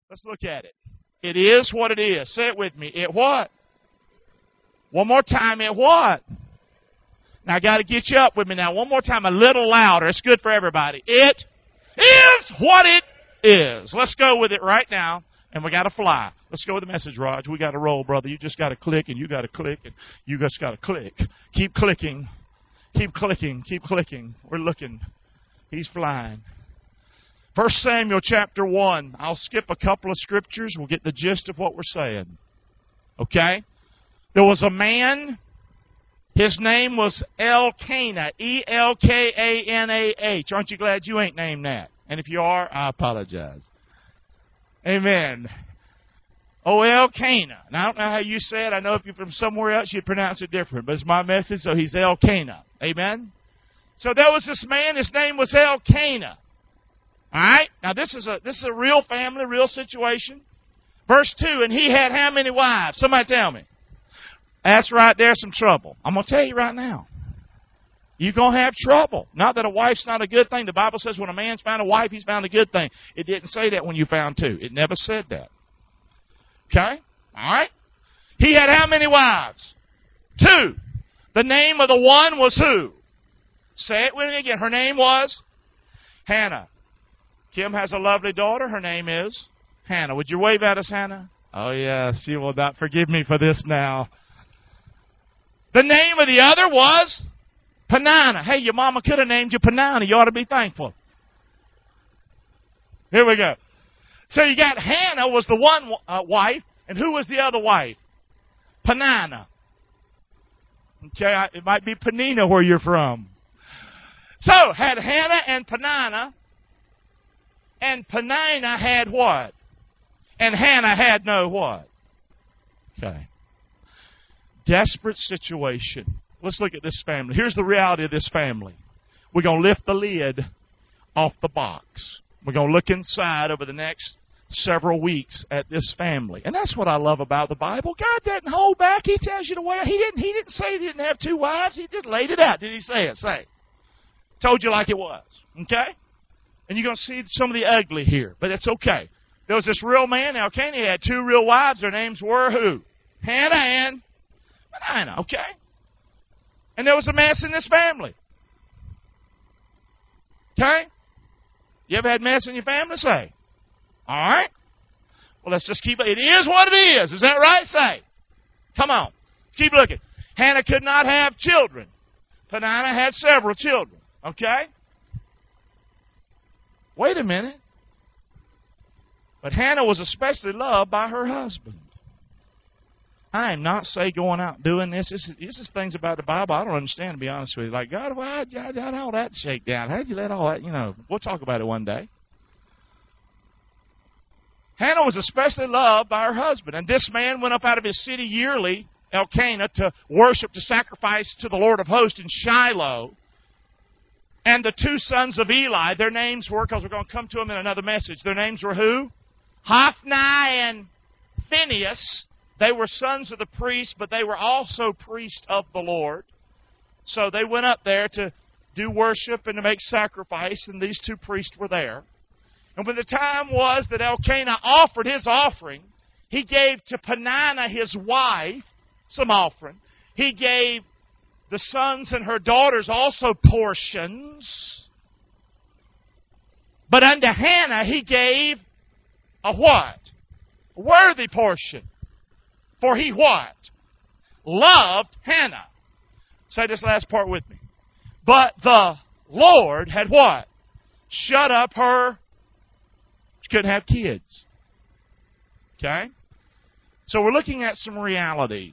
Let's look at it. It is what it is. Say it with me. It what? One more time. It what? Now, I got to get you up with me now. One more time, a little louder. It's good for everybody. It is what it is. Let's go with it right now. And we got to fly. Let's go with the message, Raj. We got to roll, brother. You just got to click, and you got to click, and you just got to click. Keep clicking. Keep clicking. Keep clicking. We're looking. He's flying. 1 Samuel chapter 1. I'll skip a couple of scriptures. We'll get the gist of what we're saying. Okay? There was a man. His name was Elkanah. Elkanah. Aren't you glad you ain't named that? And if you are, I apologize. Amen. Oh, Elkanah. And I don't know how you say it. I know if you're from somewhere else, you'd pronounce it different. But it's my message, so he's Elkanah. Amen? So there was this man. His name was Elkanah. All right? Now, this is a real family, real situation. Verse 2, and he had how many wives? Somebody tell me. That's right, there's some trouble. I'm going to tell you right now. You're going to have trouble. Not that a wife's not a good thing. The Bible says when a man's found a wife, he's found a good thing. It didn't say that when you found two. It never said that. Okay? All right? He had how many wives? 2. The name of the one was who? Say it with me again. Her name was Hannah. Kim has a lovely daughter. Her name is Hannah. Would you wave at us, Hannah? Oh, yes. She will not forgive me for this now. The name of the other was Peninnah. Hey, your mama could have named you Peninnah. You ought to be thankful. Here we go. So you got Hannah was the one wife, and who was the other wife? Peninnah. Okay, it might be Peninnah where you're from. So, had Hannah and Peninnah, and Peninnah had what? And Hannah had no what? Okay. Desperate situation. Let's look at this family. Here's the reality of this family. We're going to lift the lid off the box. We're going to look inside over the next several weeks at this family. And that's what I love about the Bible. God doesn't hold back. He tells you the way. He didn't say he didn't have 2 wives. He just laid it out. Did he say it? Say it. Told you like it was. Okay? And you're going to see some of the ugly here. But it's okay. There was this real man, Elkanah. He had 2 real wives. Their names were who? Hannah and Peninnah. Okay? And there was a mess in this family. Okay? You ever had mess in your family? Say. All right? Well, let's just keep it. It is what it is. Is that right? Say. Come on. Let's keep looking. Hannah could not have children. Peninnah had several children. Okay? Wait a minute. But Hannah was especially loved by her husband. I am not say going out and doing this. This is things about the Bible I don't understand, to be honest with you. Like, God, why did all that shake down? How did you let all that, we'll talk about it one day. Hannah was especially loved by her husband. And this man went up out of his city yearly, Elkanah, to worship, to sacrifice to the Lord of hosts in Shiloh. And the 2 sons of Eli, their names were, because we're going to come to them in another message, their names were who? Hophni and Phinehas. They were sons of the priest, but they were also priests of the Lord. So they went up there to do worship and to make sacrifice, and these 2 priests were there. And when the time was that Elkanah offered his offering, he gave to Peninnah, his wife, some offering. He gave the sons and her daughters also portions. But unto Hannah he gave a what? A worthy portion. For he what? Loved Hannah. Say this last part with me. But the Lord had what? Shut up her. She couldn't have kids. Okay? So we're looking at some reality.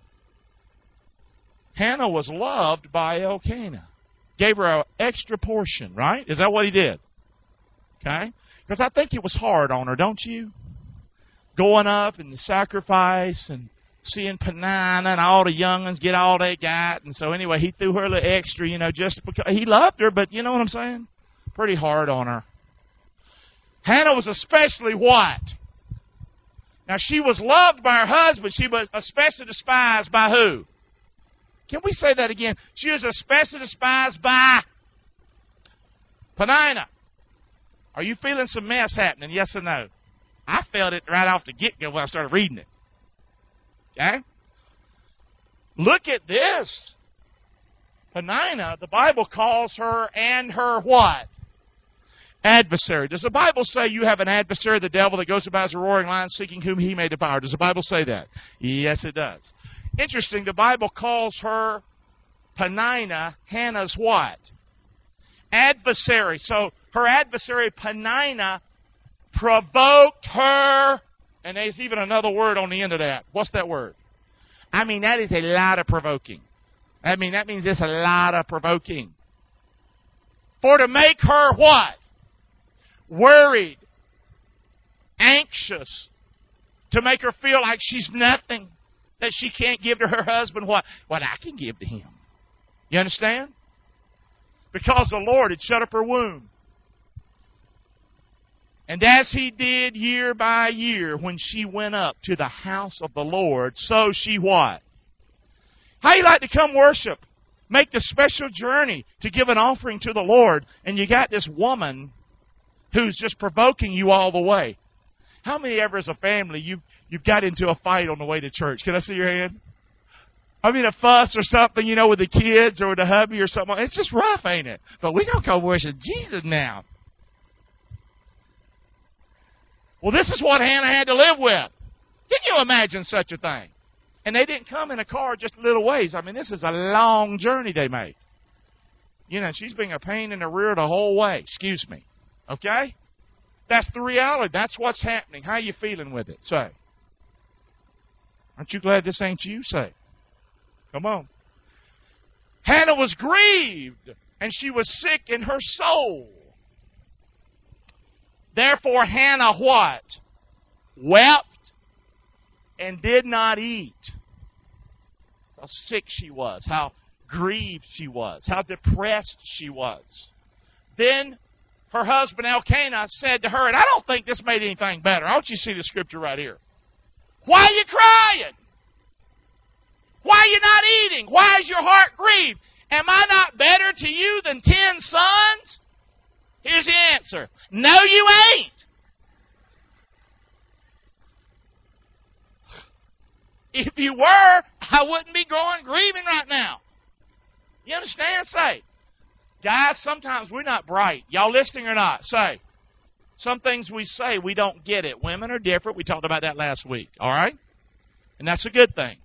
Hannah was loved by Elkanah. Gave her an extra portion, right? Is that what he did? Okay? Because I think it was hard on her, don't you? Going up and the sacrifice and seeing Peninnah and all the young'uns get all they got. And so anyway, he threw her a little extra, just because he loved her, but you know what I'm saying? Pretty hard on her. Hannah was especially what? Now, she was loved by her husband. She was especially despised by who? Can we say that again? She was especially despised by Peninnah. Are you feeling some mess happening? Yes or no? I felt it right off the get-go when I started reading it. Okay? Look at this. Peninnah, the Bible calls her and her what? Adversary. Does the Bible say you have an adversary, the devil, that goes about as a roaring lion seeking whom he may devour? Does the Bible say that? Yes, it does. Interesting, the Bible calls her Peninnah, Hannah's what? Adversary. So her adversary, Peninnah, provoked her, and there's even another word on the end of that. What's that word? I mean, that is a lot of provoking. That means it's a lot of provoking. For to make her what? Worried, anxious, to make her feel like she's nothing, that she can't give to her husband what I can give to him. You understand? Because the Lord had shut up her womb. And as He did year by year when she went up to the house of the Lord, so she what? How you like to come worship? Make the special journey to give an offering to the Lord, and you got this woman who's just provoking you all the way. How many ever as a family you've got into a fight on the way to church? Can I see your hand? I mean, a fuss or something, with the kids or with the hubby or something. It's just rough, ain't it? But we're going to go worship Jesus now. Well, this is what Hannah had to live with. Can you imagine such a thing? And they didn't come in a car just a little ways. I mean, this is a long journey they made. She's being a pain in the rear the whole way. Excuse me. Okay? That's the reality. That's what's happening. How are you feeling with it? Say. Aren't you glad this ain't you? Say. Come on. Hannah was grieved, and she was sick in her soul. Therefore Hannah what? Wept and did not eat. How sick she was. How grieved she was. How depressed she was. Then her husband Elkanah said to her, and I don't think this made anything better. I want you to see the scripture right here. Why are you crying? Why are you not eating? Why is your heart grieved? Am I not better to you than 10 sons? Here's the answer. No, you ain't. If you were, I wouldn't be grieving right now. You understand? Say. Guys, sometimes we're not bright. Y'all listening or not? Say. Some things we say, we don't get it. Women are different. We talked about that last week. All right? And that's a good thing.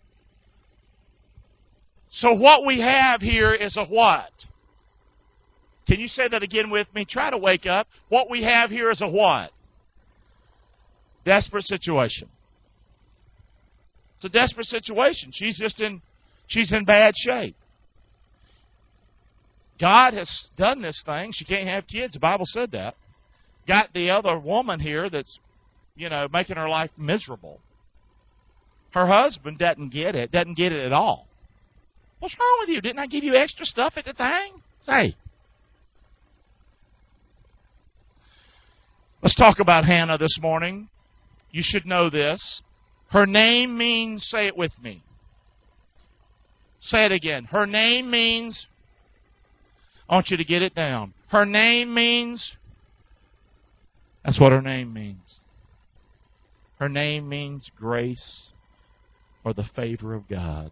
So what we have here is a what? Can you say that again with me? Try to wake up. What we have here is a what? Desperate situation. It's a desperate situation. She's in bad shape. God has done this thing. She can't have kids. The Bible said that. Got the other woman here that's, making her life miserable. Her husband doesn't get it at all. What's wrong with you? Didn't I give you extra stuff at the thing? Say. Let's talk about Hannah this morning. You should know this. Her name means, say it with me. Say it again. Her name means, I want you to get it down. Her name means, that's what her name means. Her name means grace or the favor of God.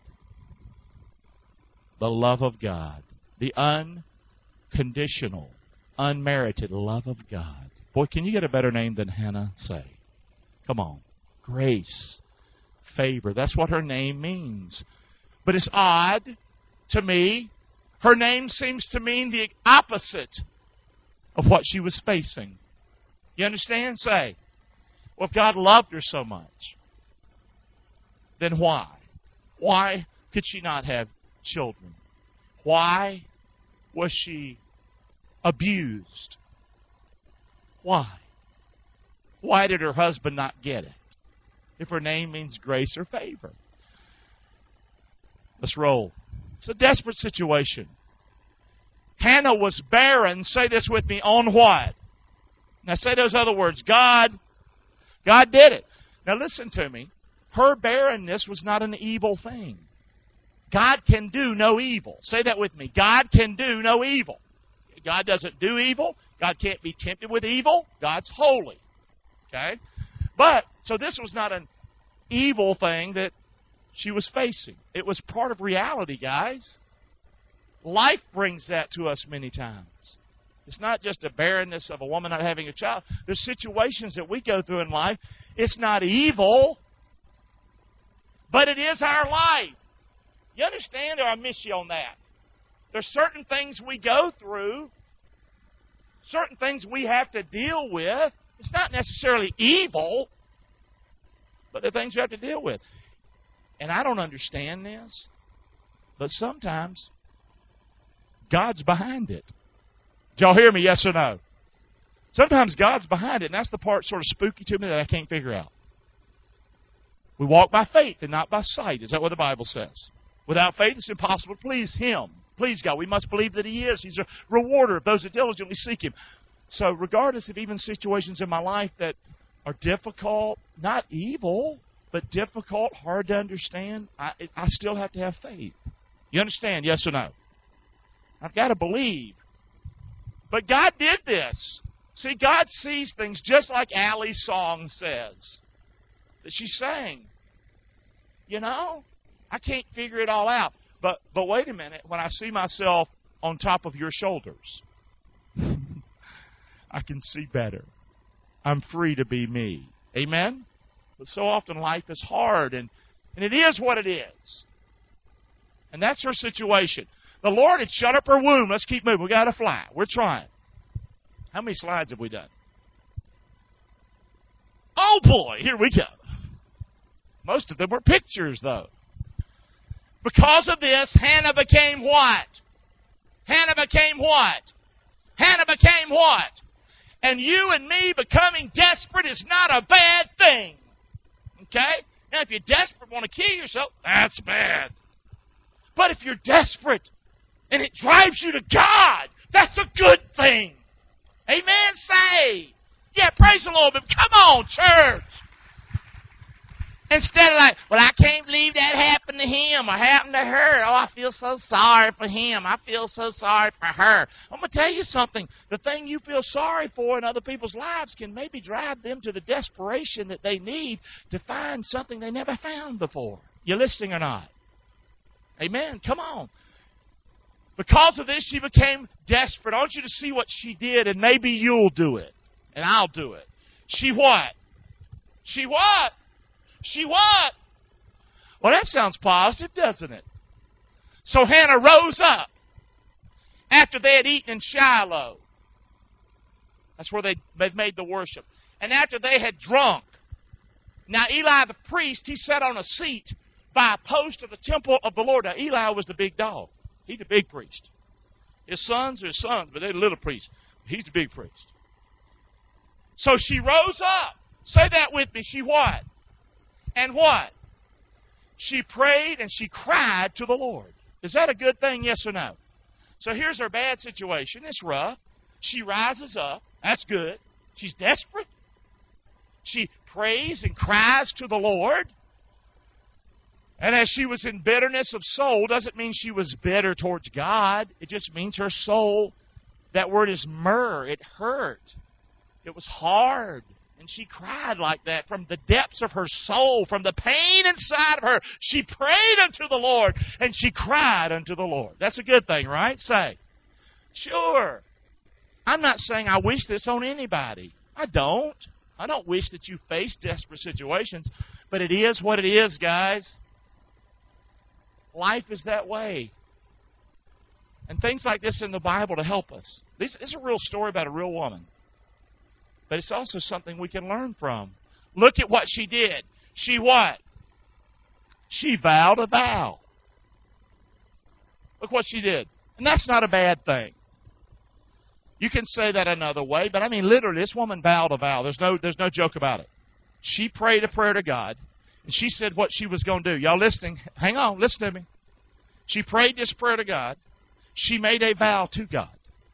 The love of God. The unconditional, unmerited love of God. Boy, can you get a better name than Hannah? Say. Come on. Grace. Favor. That's what her name means. But it's odd to me. Her name seems to mean the opposite of what she was facing. You understand? Say. Well, if God loved her so much, then why? Why could she not have children? Why was she abused? Why? Why did her husband not get it? If her name means grace or favor. Let's roll. It's a desperate situation. Hannah was barren, say this with me, on what? Now say those other words. God did it. Now listen to me. Her barrenness was not an evil thing. God can do no evil. Say that with me. God can do no evil. God doesn't do evil. God can't be tempted with evil. God's holy. Okay? But, so this was not an evil thing that she was facing. It was part of reality, guys. Life brings that to us many times. It's not just a barrenness of a woman not having a child. There's situations that we go through in life. It's not evil, but it is our life. You understand, or I miss you on that? There's certain things we go through, certain things we have to deal with. It's not necessarily evil, but they're things we have to deal with. And I don't understand this, but sometimes God's behind it. Did y'all hear me, yes or no? Sometimes God's behind it, and that's the part sort of spooky to me that I can't figure out. We walk by faith and not by sight. Is that what the Bible says? Without faith, it's impossible to please Him. Please God. We must believe that He is. He's a rewarder of those that diligently seek Him. So regardless of even situations in my life that are difficult, not evil, but difficult, hard to understand, I still have to have faith. You understand? Yes or no? I've got to believe. But God did this. See, God sees things just like Allie's song says that she sang. You know, I can't figure it all out. But wait a minute. When I see myself on top of your shoulders, I can see better. I'm free to be me. Amen? But so often life is hard, and it is what it is. And that's her situation. The Lord had shut up her womb. Let's keep moving. We've got to fly. We're trying. How many slides have we done? Oh, boy. Here we go. Most of them were pictures, though. Because of this, Hannah became what? Hannah became what? Hannah became what? And you and me becoming desperate is not a bad thing. Okay? Now, if you're desperate, want to kill yourself, that's bad. But if you're desperate and it drives you to God, that's a good thing. Amen? Say. Yeah, praise the Lord. But come on, church. Instead of like, well, I can't believe that happened to him or happened to her. Oh, I feel so sorry for him. I feel so sorry for her. I'm going to tell you something. The thing you feel sorry for in other people's lives can maybe drive them to the desperation that they need to find something they never found before. You listening or not? Amen. Come on. Because of this, she became desperate. I want you to see what she did, and maybe you'll do it, and I'll do it. She what? She what? She what? Well, that sounds positive, doesn't it? So Hannah rose up after they had eaten in Shiloh. That's where they've made the worship. And after they had drunk. Now Eli the priest, he sat on a seat by a post of the temple of the Lord. Now Eli was the big dog. He's the big priest. His sons are his sons, but they're the little priests. He's the big priest. So she rose up. Say that with me. She what? And what? She prayed and she cried to the Lord. Is that a good thing, yes or no? So here's her bad situation. It's rough. She rises up. That's good. She's desperate. She prays and cries to the Lord. And as she was in bitterness of soul, doesn't mean she was bitter towards God. It just means her soul, that word is myrrh. It hurt. It was hard. And she cried like that from the depths of her soul, from the pain inside of her. She prayed unto the Lord, and she cried unto the Lord. That's a good thing, right? Say. Sure. I'm not saying I wish this on anybody. I don't. I don't wish that you face desperate situations. But it is what it is, guys. Life is that way. And things like this in the Bible to help us. This is a real story about a real woman. But it's also something we can learn from. Look at what she did. She what? She vowed a vow. Look what she did. And that's not a bad thing. You can say that another way, but I mean literally this woman vowed a vow. There's no joke about it. She prayed a prayer to God, and she said what she was going to do. Y'all listening? Hang on, listen to me. She prayed this prayer to God. She made a vow to God.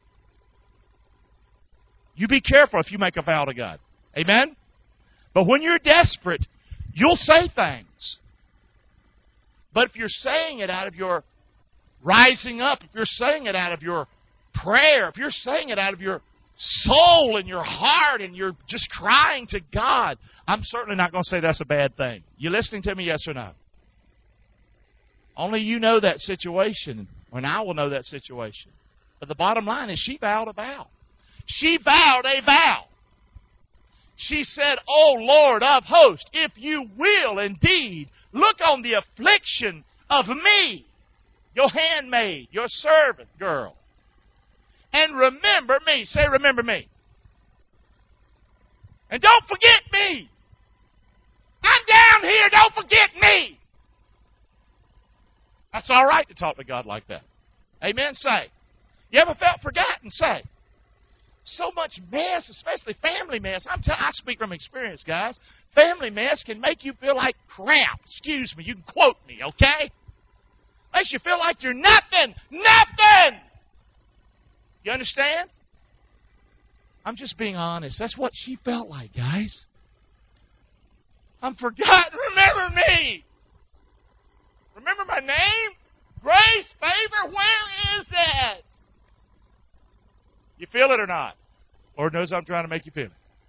You be careful if you make a vow to God. Amen? But when you're desperate, you'll say things. But if you're saying it out of your rising up, if you're saying it out of your prayer, if you're saying it out of your soul in your heart and you're just crying to God, I'm certainly not going to say that's a bad thing. You listening to me, yes or no? Only you know that situation, and I will know that situation. But the bottom line is she vowed a vow. She vowed a vow. She said, "O Lord of hosts, if you will indeed look on the affliction of me, your handmaid, your servant girl, and remember me." Say, remember me. And don't forget me. I'm down here. Don't forget me. That's all right to talk to God like that. Amen? Say. You ever felt forgotten? Say. So much mess, especially family mess. I speak from experience, guys. Family mess can make you feel like crap. Excuse me. You can quote me, okay? Makes you feel like you're nothing. Nothing! You understand? I'm just being honest. That's what she felt like, guys. I'm forgotten. Remember me. Remember my name? Grace, favor, where is that? You feel it or not? Lord knows I'm trying to make you feel it.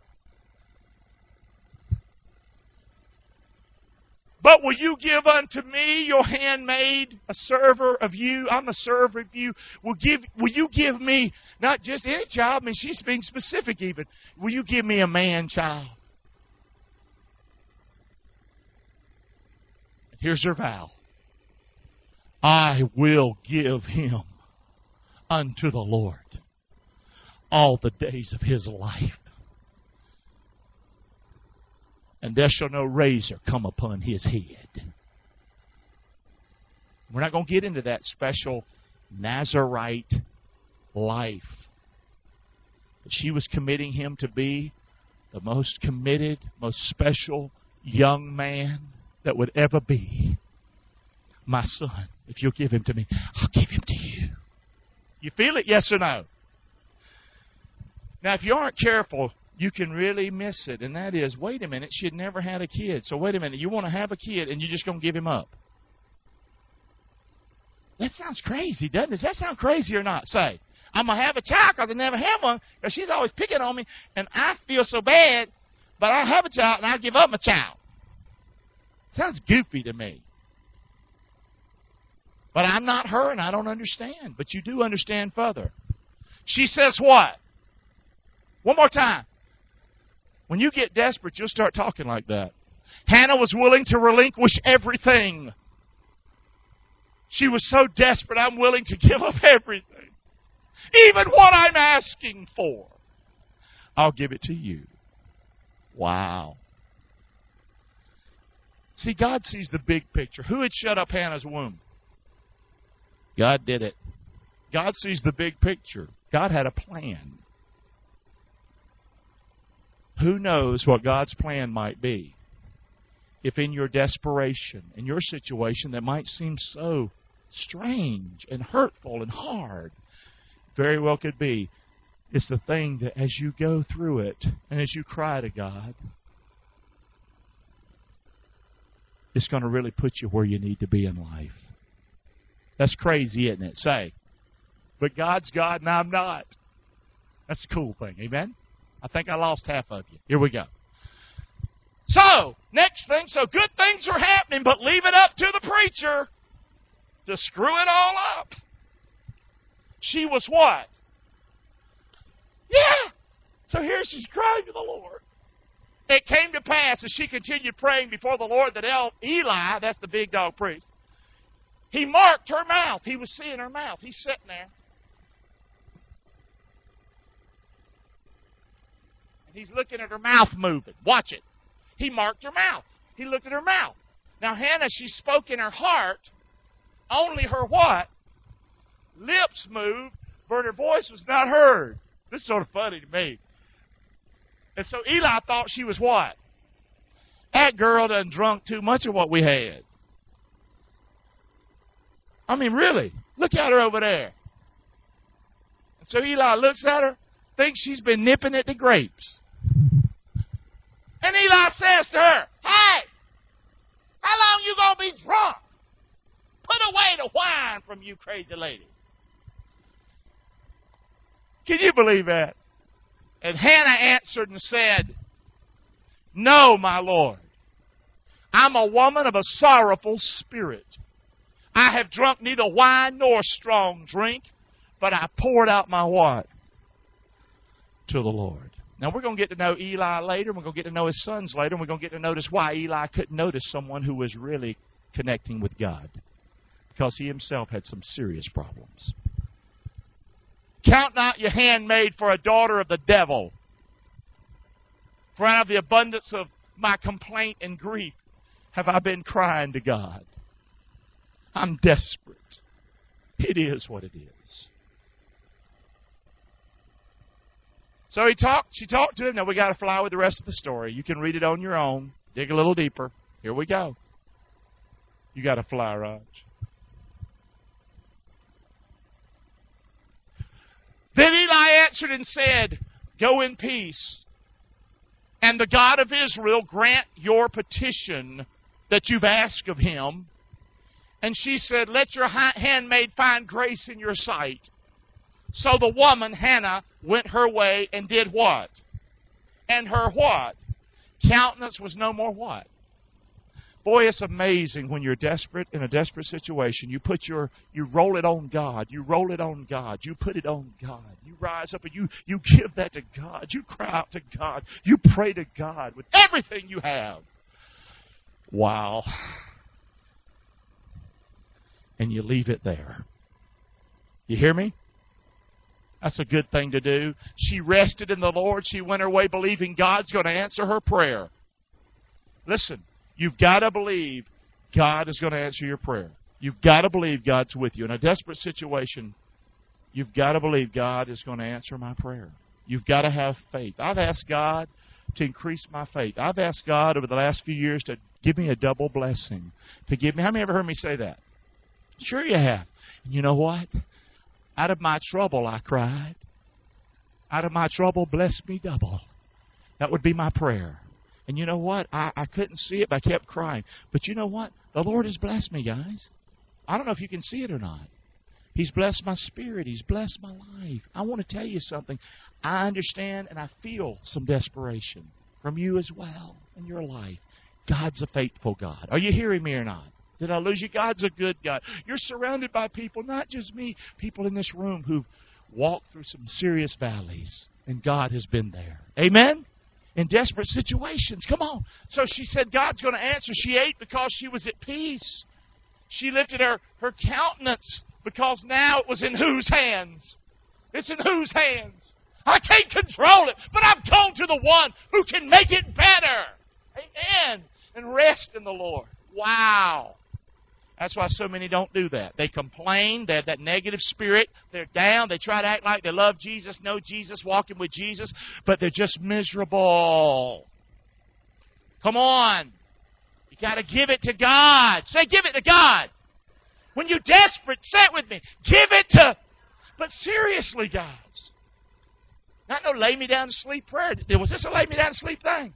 But will you give unto me, your handmaid, a server of you? I'm a server of you. Will you give me not just any child? I mean, she's being specific even. Will you give me a man child? Here's her vow. I will give him unto the Lord all the days of his life. And there shall no razor come upon his head. We're not going to get into that special Nazarite life. But she was committing him to be the most committed, most special young man that would ever be. My son, if you'll give him to me, I'll give him to you. You feel it, yes or no? Now, if you aren't careful, you can really miss it. And that is, wait a minute, she had never had a kid. So wait a minute, you want to have a kid and you're just going to give him up. That sounds crazy, doesn't it? Does that sound crazy or not? Say, I'm going to have a child because I never had one because she's always picking on me and I feel so bad, but I'll have a child and I'll give up my child. Sounds goofy to me. But I'm not her and I don't understand. But you do understand further. She says what? One more time. When you get desperate, you'll start talking like that. Hannah was willing to relinquish everything. She was so desperate, I'm willing to give up everything. Even what I'm asking for. I'll give it to you. Wow. See, God sees the big picture. Who had shut up Hannah's womb? God did it. God sees the big picture. God had a plan. Who knows what God's plan might be? If in your desperation, in your situation that might seem so strange and hurtful and hard, very well could be. It's the thing that as you go through it and as you cry to God, it's going to really put you where you need to be in life. That's crazy, isn't it? Say, but God's God and I'm not. That's a cool thing. Amen? I think I lost half of you. Here we go. So, next thing. So good things are happening, but leave it up to the preacher to screw it all up. She was what? Yeah. So here she's crying to the Lord. It came to pass as she continued praying before the Lord that Eli, that's the big dog priest, he marked her mouth. He was seeing her mouth. He's sitting there. And he's looking at her mouth moving. Watch it. He marked her mouth. He looked at her mouth. Now, Hannah, she spoke in her heart. Only her what? Lips moved, but her voice was not heard. This is sort of funny to me. And so Eli thought she was what? That girl done drunk too much of what we had. I mean, really. Look at her over there. And so Eli looks at her, thinks she's been nipping at the grapes. And Eli says to her, hey, how long you going to be drunk? Put away the wine from you, crazy lady. Can you believe that? And Hannah answered and said, No, my Lord. I'm a woman of a sorrowful spirit. I have drunk neither wine nor strong drink, but I poured out my what? To the Lord. Now we're going to get to know Eli later. We're going to get to know his sons later. And we're going to get to notice why Eli couldn't notice someone who was really connecting with God. Because he himself had some serious problems. Count not your handmaid for a daughter of the devil. For out of the abundance of my complaint and grief have I been crying to God. I'm desperate. It is what it is. So she talked to him. Now we got to fly with the rest of the story. You can read it on your own. Dig a little deeper. Here we go. You got to fly, Raj. Then Eli answered and said, Go in peace, and the God of Israel grant your petition that you've asked of him. And she said, Let your handmaid find grace in your sight. So the woman, Hannah, went her way and did what? And her what? Countenance was no more what? Boy, it's amazing when you're desperate, in a desperate situation. You roll it on God. You roll it on God. You put it on God. You rise up and you give that to God. You cry out to God. You pray to God with everything you have. Wow. And you leave it there. You hear me? That's a good thing to do. She rested in the Lord. She went her way believing God's going to answer her prayer. Listen, you've got to believe God is going to answer your prayer. You've got to believe God's with you. In a desperate situation, you've got to believe God is going to answer my prayer. You've got to have faith. I've asked God to increase my faith. I've asked God over the last few years to give me a double blessing. To give me. How many ever heard me say that? Sure you have. And you know what? Out of my trouble I cried. Out of my trouble bless me double. That would be my prayer. And you know what? I couldn't see it, but I kept crying. But you know what? The Lord has blessed me, guys. I don't know if you can see it or not. He's blessed my spirit. He's blessed my life. I want to tell you something. I understand and I feel some desperation from you as well in your life. God's a faithful God. Are you hearing me or not? Did I lose you? God's a good God. You're surrounded by people, not just me, people in this room who've walked through some serious valleys, and God has been there. Amen? In desperate situations. Come on. So she said God's going to answer. She ate because she was at peace. She lifted her countenance because now it was in whose hands? It's in whose hands? I can't control it, but I've gone to the one who can make it better. Amen. And rest in the Lord. Wow. That's why so many don't do that. They complain. They have that negative spirit. They're down. They try to act like they love Jesus, know Jesus, walking with Jesus, but they're just miserable. Come on. You got to give it to God. Say, give it to God. When you're desperate, say it with me. Give it to... But seriously, guys. Not no lay me down to sleep prayer. Was this a lay me down to sleep thing?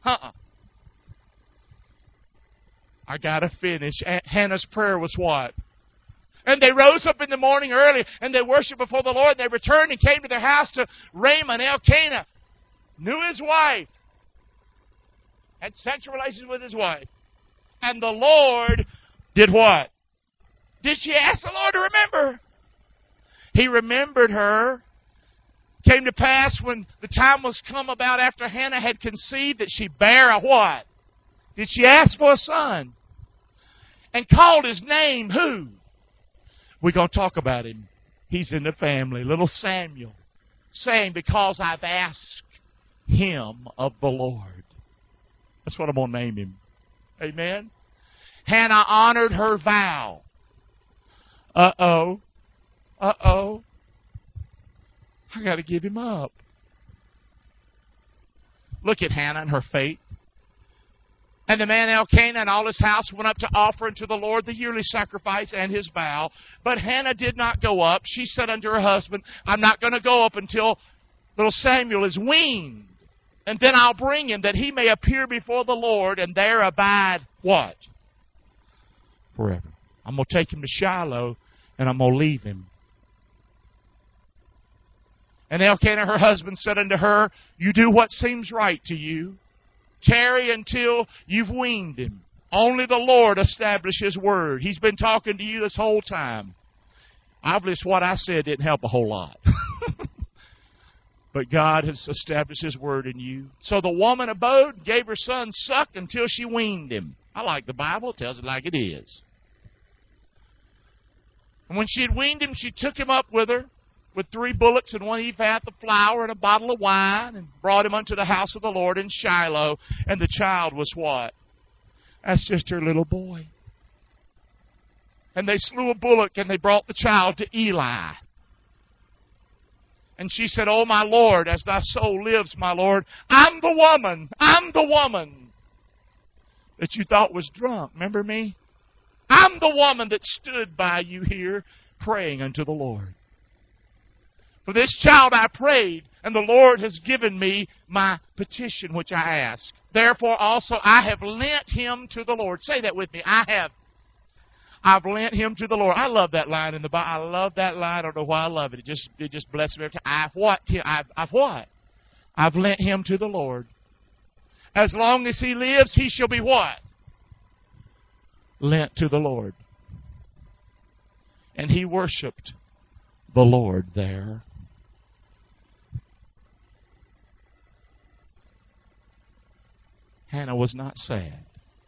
I got to finish. Hannah's prayer was what? And they rose up in the morning early, and they worshiped before the Lord. They returned and came to their house to Ramah. Elkanah knew his wife. Had sexual relations with his wife. And the Lord did what? Did she ask the Lord to remember? He remembered her. Came to pass when the time was come about after Hannah had conceived that she bare a what? Did she ask for a son? And called his name who? We're going to talk about him. He's in the family. Little Samuel. Saying, because I've asked him of the Lord. That's what I'm going to name him. Amen? Hannah honored her vow. Uh-oh. Uh-oh. I got to give him up. Look at Hannah and her faith. And the man Elkanah and all his house went up to offer unto the Lord the yearly sacrifice and his vow. But Hannah did not go up. She said unto her husband, I'm not going to go up until little Samuel is weaned. And then I'll bring him that he may appear before the Lord and there abide what? Forever. I'm going to take him to Shiloh and I'm going to leave him. And Elkanah, her husband, said unto her, You do what seems right to you. Tarry until you've weaned him. Only the Lord establish His word. He's been talking to you this whole time. Obviously, what I said didn't help a whole lot. But God has established His word in you. So the woman abode and gave her son suck until she weaned him. I like the Bible. It tells it like it is. And when she had weaned him, she took him up with her with 3 bullocks and 1 ephah of flour and a bottle of wine, and brought him unto the house of the Lord in Shiloh. And the child was what? That's just her little boy. And they slew a bullock, and they brought the child to Eli. And she said, Oh, my Lord, as thy soul lives, my Lord, I'm the woman that you thought was drunk. Remember me? I'm the woman that stood by you here praying unto the Lord. For this child I prayed, and the Lord has given me my petition which I asked. Therefore also I have lent him to the Lord. Say that with me. I've lent him to the Lord. I love that line in the Bible. I love that line. I don't know why I love it. It just blesses me every time. I've what? I've lent him to the Lord. As long as he lives, he shall be what? Lent to the Lord. And he worshipped the Lord there. Hannah was not sad.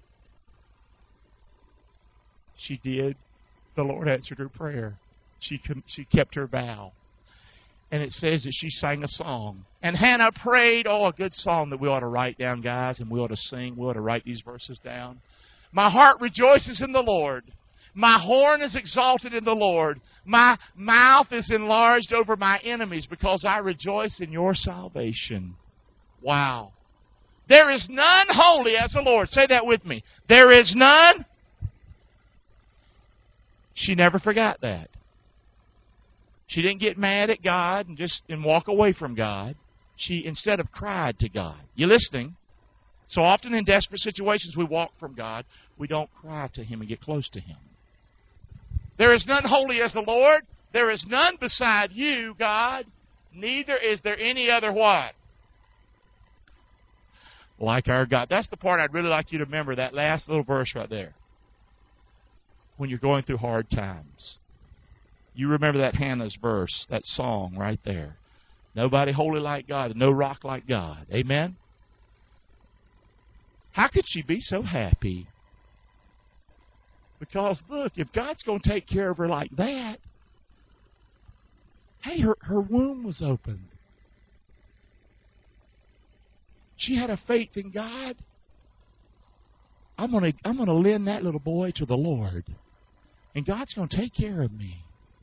She did. The Lord answered her prayer. She kept her vow. And it says that she sang a song. And Hannah prayed. Oh, a good song that we ought to write down, guys, and we ought to sing. We ought to write these verses down. My heart rejoices in the Lord. My horn is exalted in the Lord. My mouth is enlarged over my enemies because I rejoice in your salvation. Wow. There is none holy as the Lord. Say that with me. There is none. She never forgot that. She didn't get mad at God and walk away from God. She instead of cried to God. You listening? So often in desperate situations we walk from God. We don't cry to Him and get close to Him. There is none holy as the Lord. There is none beside you, God. Neither is there any other what? Like our God. That's the part I'd really like you to remember, that last little verse right there. When you're going through hard times. You remember that Hannah's verse, that song right there. Nobody holy like God, no rock like God. Amen? How could she be so happy? Because, look, if God's going to take care of her like that, hey, her womb was opened. She had a faith in God. I'm gonna lend that little boy to the Lord. And God's going to take care of me.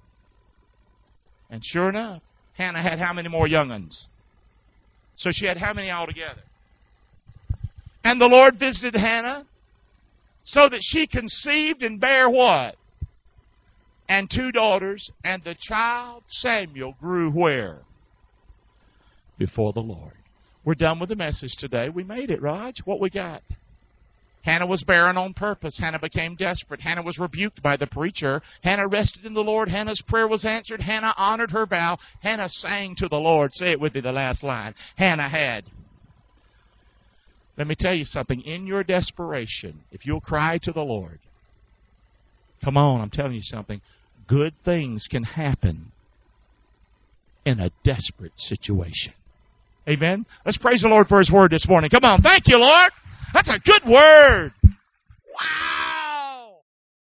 And sure enough, Hannah had how many more young'uns? So she had how many altogether? And the Lord visited Hannah so that she conceived and bare what? And 2 daughters. And the child Samuel grew where? Before the Lord. We're done with the message today. We made it, Raj. What we got? Hannah was barren on purpose. Hannah became desperate. Hannah was rebuked by the preacher. Hannah rested in the Lord. Hannah's prayer was answered. Hannah honored her vow. Hannah sang to the Lord. Say it with me, the last line. Hannah had. Let me tell you something. In your desperation, if you'll cry to the Lord, come on, I'm telling you something. Good things can happen in a desperate situation. Amen? Let's praise the Lord for His word this morning. Come on. Thank you, Lord. That's a good word.